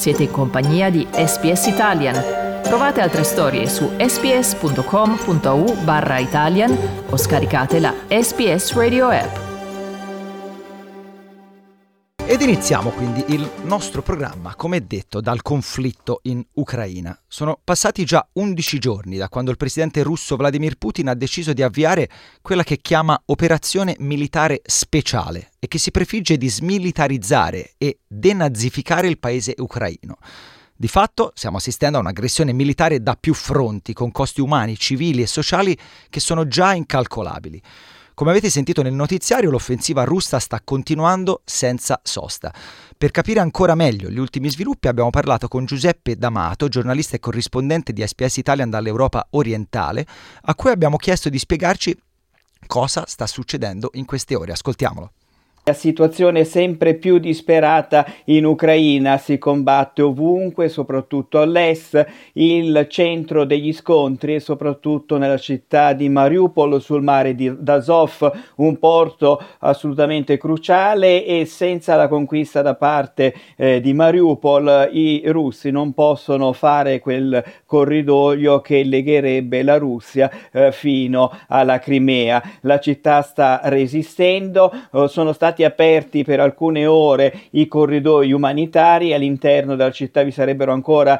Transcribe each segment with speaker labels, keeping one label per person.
Speaker 1: Siete in compagnia di SPS Italian. Trovate altre storie su sps.com.au/Italian o scaricate la SPS Radio app.
Speaker 2: Ed iniziamo quindi il nostro programma, come detto, dal conflitto in Ucraina. Sono passati già 11 giorni da quando il presidente russo Vladimir Putin ha deciso di avviare quella che chiama operazione militare speciale e che si prefigge di smilitarizzare e denazificare il paese ucraino. Di fatto stiamo assistendo a un'aggressione militare da più fronti, con costi umani, civili e sociali che sono già incalcolabili. Come avete sentito nel notiziario, l'offensiva russa sta continuando senza sosta. Per capire ancora meglio gli ultimi sviluppi abbiamo parlato con Giuseppe D'Amato, giornalista e corrispondente di SPS Italian dall'Europa orientale, a cui abbiamo chiesto di spiegarci cosa sta succedendo in queste ore. Ascoltiamolo.
Speaker 3: La situazione è sempre più disperata in Ucraina, si combatte ovunque, soprattutto all'est. Il centro degli scontri è soprattutto nella città di Mariupol, sul mare d'Azov, un porto assolutamente cruciale, e senza la conquista da parte di Mariupol i russi non possono fare quel corridoio che legherebbe la Russia fino alla Crimea. La città sta resistendo, sono stati aperti per alcune ore i corridoi umanitari, all'interno della città vi sarebbero ancora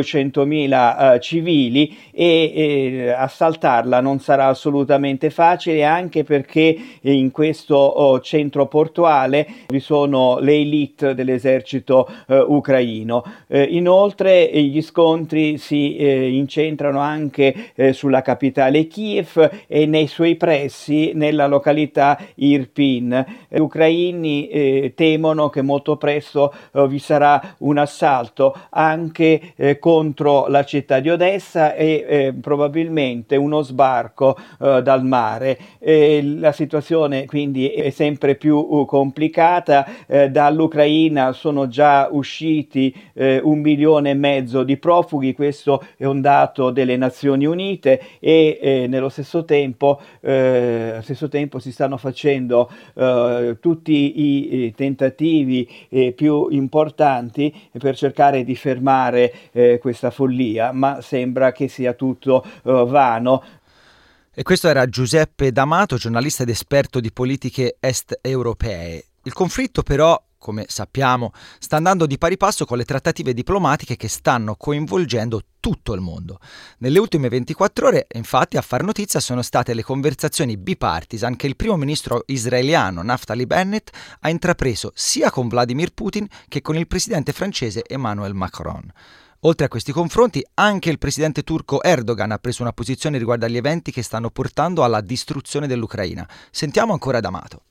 Speaker 3: 200.000 civili e assaltarla non sarà assolutamente facile, anche perché in questo centro portuale vi sono le elite dell'esercito ucraino. Inoltre gli scontri si incentrano anche sulla capitale Kiev e nei suoi pressi nella località Irpin. Ucraini temono che molto presto vi sarà un assalto anche contro la città di Odessa e probabilmente uno sbarco dal mare. La situazione quindi è sempre più complicata. Dall'Ucraina sono già usciti 1,5 milioni di profughi, questo è un dato delle Nazioni Unite, e nello stesso tempo si stanno facendo tutti i tentativi più importanti per cercare di fermare questa follia, ma sembra che sia tutto vano.
Speaker 2: E questo era Giuseppe D'Amato, giornalista ed esperto di politiche est europee. Il conflitto però, come sappiamo, sta andando di pari passo con le trattative diplomatiche che stanno coinvolgendo tutto il mondo. Nelle ultime 24 ore, infatti, a far notizia sono state le conversazioni bipartisan che il primo ministro israeliano Naftali Bennett ha intrapreso sia con Vladimir Putin che con il presidente francese Emmanuel Macron. Oltre a questi confronti, anche il presidente turco Erdogan ha preso una posizione riguardo agli eventi che stanno portando alla distruzione dell'Ucraina. Sentiamo ancora D'Amato.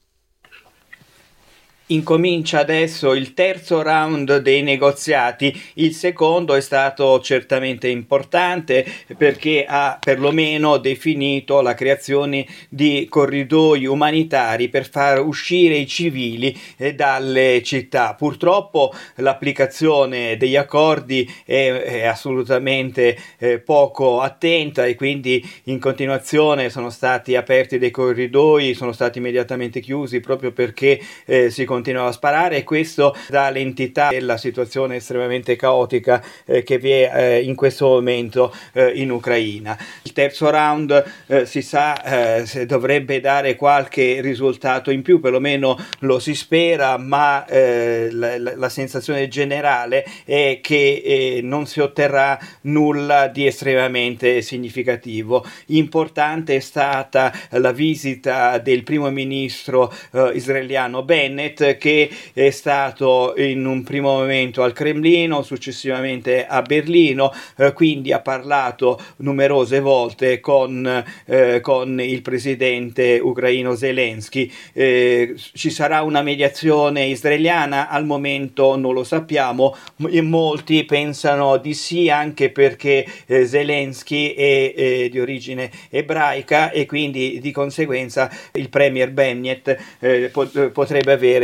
Speaker 3: Incomincia adesso il terzo round dei negoziati. Il secondo è stato certamente importante perché ha perlomeno definito la creazione di corridoi umanitari per far uscire i civili dalle città. Purtroppo l'applicazione degli accordi è assolutamente poco attenta, e quindi in continuazione sono stati aperti dei corridoi, sono stati immediatamente chiusi proprio perché si continuava a sparare, e questo dà l'entità della situazione estremamente caotica che vi è in questo momento in Ucraina. Il terzo round si sa se dovrebbe dare qualche risultato in più, perlomeno lo si spera, ma la sensazione generale è che non si otterrà nulla di estremamente significativo. Importante è stata la visita del primo ministro israeliano Bennett, che è stato in un primo momento al Cremlino, successivamente a Berlino, quindi ha parlato numerose volte con il presidente ucraino Zelensky. Ci sarà una mediazione israeliana? Al momento non lo sappiamo, e molti pensano di sì, anche perché Zelensky è di origine ebraica e quindi di conseguenza il premier Bennett potrebbe avere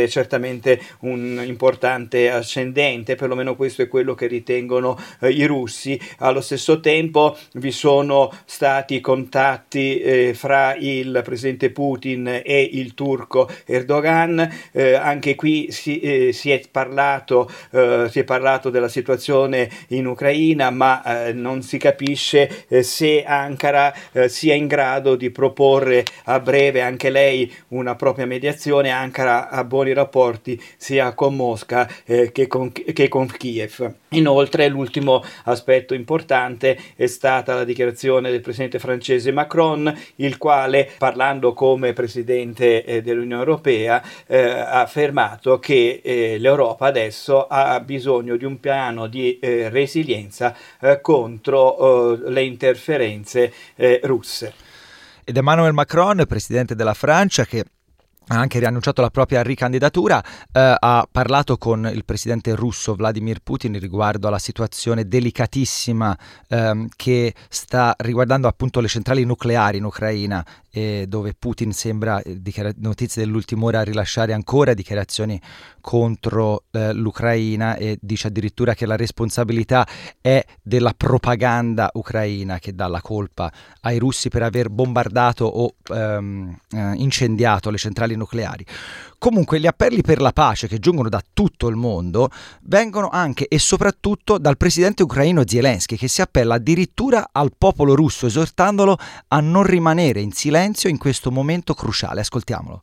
Speaker 3: certamente un importante ascendente, perlomeno questo è quello che ritengono i russi. Allo stesso tempo vi sono stati contatti fra il presidente Putin e il turco Erdogan, anche qui si è parlato della situazione in Ucraina, ma non si capisce se Ankara sia in grado di proporre a breve anche lei una propria mediazione. Ankara ha buoni rapporti sia con Mosca che con Kiev. Inoltre l'ultimo aspetto importante è stata la dichiarazione del presidente francese Macron, il quale, parlando come presidente dell'Unione Europea, ha affermato che l'Europa adesso ha bisogno di un piano di resilienza contro le interferenze russe.
Speaker 2: Ed Emmanuel Macron, presidente della Francia, che ha anche riannunciato la propria ricandidatura, ha parlato con il presidente russo Vladimir Putin riguardo alla situazione delicatissima che sta riguardando appunto le centrali nucleari in Ucraina, dove Putin sembra, notizie dell'ultima ora, rilasciare ancora dichiarazioni contro l'Ucraina, e dice addirittura che la responsabilità è della propaganda ucraina, che dà la colpa ai russi per aver bombardato o incendiato le centrali nucleari. Comunque gli appelli per la pace che giungono da tutto il mondo vengono anche e soprattutto dal presidente ucraino Zelensky, che si appella addirittura al popolo russo esortandolo a non rimanere in silenzio in questo momento cruciale. Ascoltiamolo.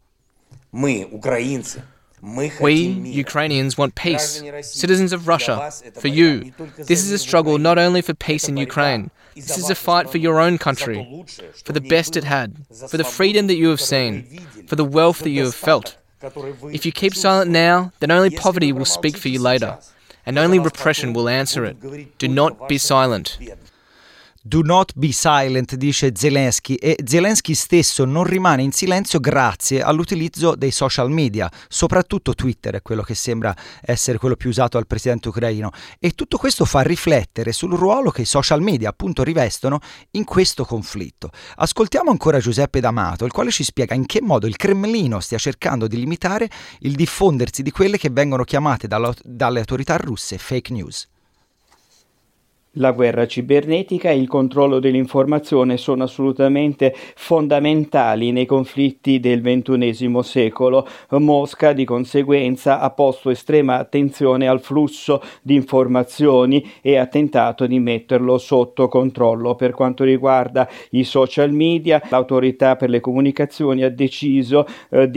Speaker 4: We, Ukrainians, want peace. Citizens of Russia, for you. This is a struggle not only for peace in Ukraine. This is a fight for your own country, for the best it had, for the freedom that you have seen, for the wealth that you have felt. If you keep silent now, then only poverty will speak for you later, and only repression will answer it. Do not be silent.
Speaker 2: Do not be silent, dice Zelensky, e Zelensky stesso non rimane in silenzio grazie all'utilizzo dei social media, soprattutto Twitter è quello che sembra essere quello più usato dal presidente ucraino, e tutto questo fa riflettere sul ruolo che i social media appunto rivestono in questo conflitto. Ascoltiamo ancora Giuseppe D'Amato, il quale ci spiega in che modo il Cremlino stia cercando di limitare il diffondersi di quelle che vengono chiamate dalle autorità russe fake news.
Speaker 3: La guerra cibernetica e il controllo dell'informazione sono assolutamente fondamentali nei conflitti del XXI secolo. Mosca, di conseguenza, ha posto estrema attenzione al flusso di informazioni e ha tentato di metterlo sotto controllo. Per quanto riguarda i social media, l'autorità per le comunicazioni ha deciso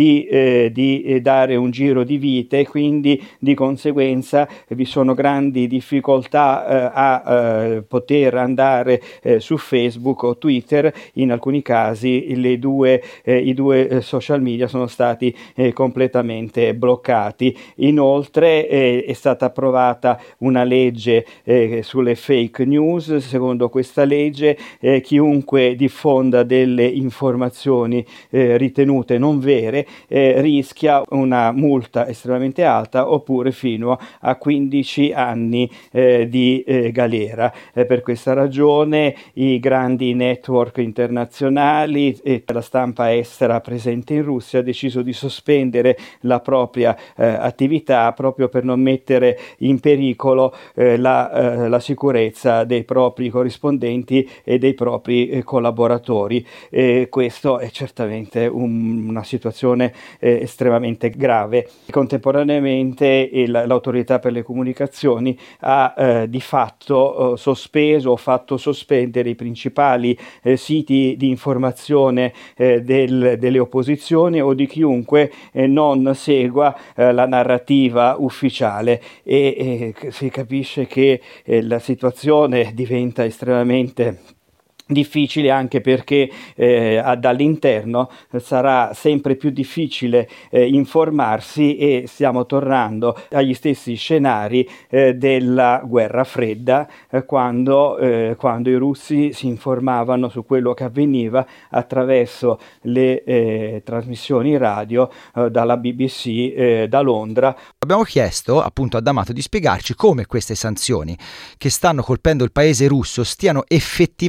Speaker 3: di dare un giro di vite, quindi di conseguenza vi sono grandi difficoltà a poter andare su Facebook o Twitter. In alcuni casi i due social media sono stati completamente bloccati. Inoltre è stata approvata una legge sulle fake news. Secondo questa legge chiunque diffonda delle informazioni ritenute non vere rischia una multa estremamente alta oppure fino a 15 anni di galera. Per questa ragione i grandi network internazionali e la stampa estera presente in Russia ha deciso di sospendere la propria attività proprio per non mettere in pericolo la sicurezza dei propri corrispondenti e dei propri collaboratori. Questo è certamente una situazione estremamente grave. Contemporaneamente l'autorità per le comunicazioni ha di fatto sospeso o fatto sospendere i principali siti di informazione delle opposizioni o di chiunque non segua la narrativa ufficiale, e si capisce che la situazione diventa estremamente difficile anche perché dall'interno sarà sempre più difficile informarsi, e stiamo tornando agli stessi scenari della guerra fredda, quando i russi si informavano su quello che avveniva attraverso le trasmissioni radio dalla BBC da Londra.
Speaker 2: Abbiamo chiesto appunto a D'Amato di spiegarci come queste sanzioni che stanno colpendo il paese russo stiano effettivamente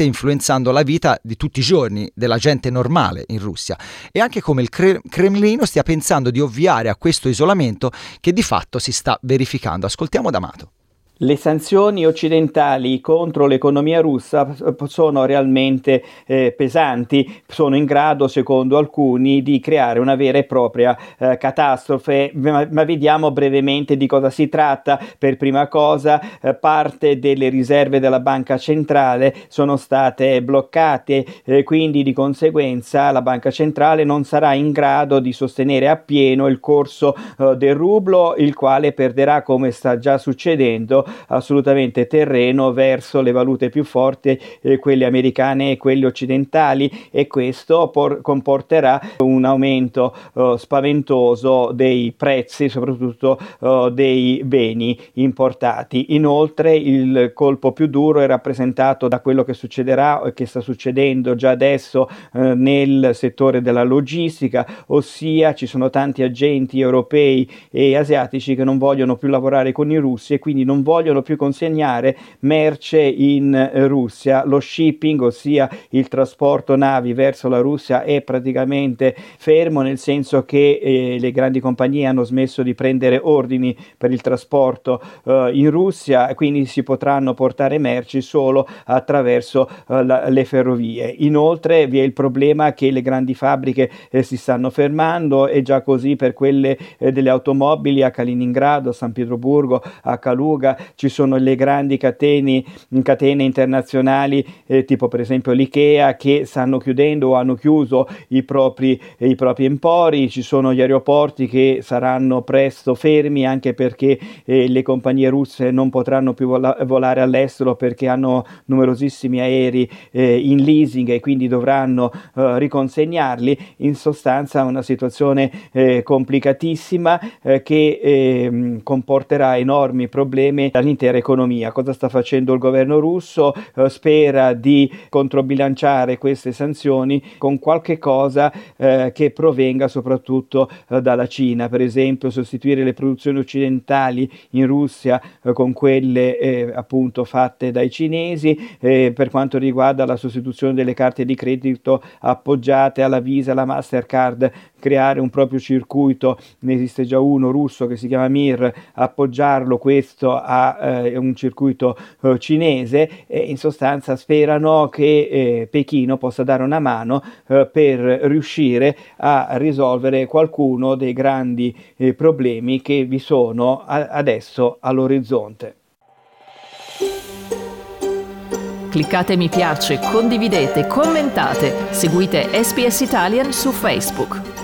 Speaker 2: influenzando la vita di tutti i giorni della gente normale in Russia, e anche come il Cremlino stia pensando di ovviare a questo isolamento che di fatto si sta verificando. Ascoltiamo D'Amato.
Speaker 3: Le sanzioni occidentali contro l'economia russa sono realmente pesanti, sono in grado, secondo alcuni, di creare una vera e propria catastrofe, ma vediamo brevemente di cosa si tratta. Per prima cosa, parte delle riserve della banca centrale sono state bloccate, quindi di conseguenza la banca centrale non sarà in grado di sostenere appieno il corso del rublo, il quale perderà, come sta già succedendo, assolutamente terreno verso le valute più forti, quelle americane e quelle occidentali, e questo comporterà un aumento spaventoso dei prezzi, soprattutto dei beni importati. Inoltre il colpo più duro è rappresentato da quello che succederà e che sta succedendo già adesso nel settore della logistica, ossia ci sono tanti agenti europei e asiatici che non vogliono più lavorare con i russi e quindi non vogliono più consegnare merce in Russia. Lo shipping, ossia il trasporto navi verso la Russia, è praticamente fermo, nel senso che le grandi compagnie hanno smesso di prendere ordini per il trasporto in Russia, quindi si potranno portare merci solo attraverso le ferrovie. Inoltre vi è il problema che le grandi fabbriche si stanno fermando, e già così per quelle delle automobili a Kaliningrado, a San Pietroburgo, a Kaluga ci sono le grandi catene internazionali, tipo per esempio l'IKEA, che stanno chiudendo o hanno chiuso i propri empori. Ci sono gli aeroporti che saranno presto fermi, anche perché le compagnie russe non potranno più volare all'estero perché hanno numerosissimi aerei in leasing e quindi dovranno riconsegnarli. In sostanza una situazione complicatissima che comporterà enormi problemi all'intera economia. Cosa sta facendo il governo russo? Spera di controbilanciare queste sanzioni con qualche cosa che provenga soprattutto dalla Cina, per esempio sostituire le produzioni occidentali in Russia con quelle appunto fatte dai cinesi, per quanto riguarda la sostituzione delle carte di credito appoggiate alla Visa, alla Mastercard, creare un proprio circuito. Ne esiste già uno russo che si chiama Mir, appoggiarlo questo a un circuito cinese, e in sostanza sperano che Pechino possa dare una mano per riuscire a risolvere qualcuno dei grandi problemi che vi sono adesso all'orizzonte.
Speaker 1: Cliccate mi piace, condividete, commentate, seguite SBS Italian su Facebook.